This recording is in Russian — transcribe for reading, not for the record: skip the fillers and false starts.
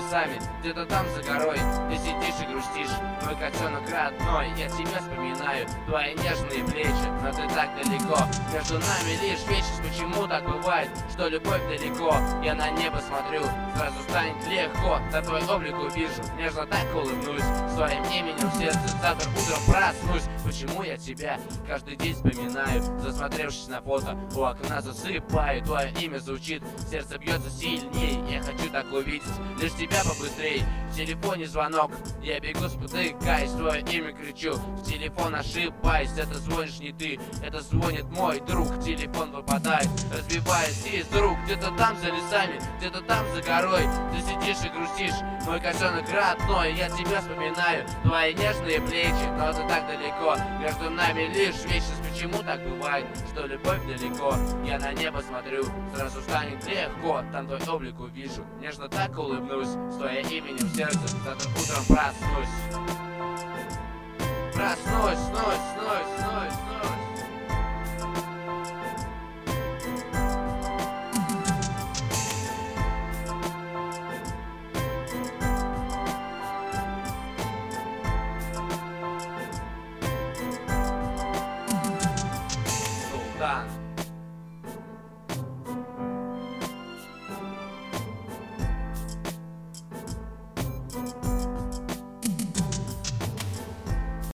лесами, где-то там за горой ты сидишь и грустишь. Мой котенок родной, я тебя вспоминаю, твои нежные плечи, но ты так далеко. Между нами лишь вечность, почему так бывает, что любовь далеко. Я на небо смотрю, сразу станет легко, да твой облик увижу, нежно так улыбнусь, с твоим именем в сердце завтра утром проснусь. Почему я тебя каждый день вспоминаю, засмотревшись на фото, у окна засыпаю, твое имя звучит, сердце бьется сильней, я хочу так увидеть, лишь тебя побыстрей. В телефоне звонок, я бегу, спотыкаясь, твое имя кричу, в телефон ошибаюсь, это звонишь не ты, это звонит мой друг, телефон выпадает, разбиваясь из рук. Где-то там за лесами, где-то там за горой ты сидишь и грустишь, мой котенок родной, я тебя вспоминаю, твои нежные плечи, но ты так далеко. Между нами лишь вечность, почему так бывает, что любовь далеко. Я на небо смотрю, сразу станет легко, там твой облик увижу, нежно так улыбнусь, с твоим именем в сердце завтра утром проснусь. Проснусь, снусь, снусь, снусь, снусь. Султан.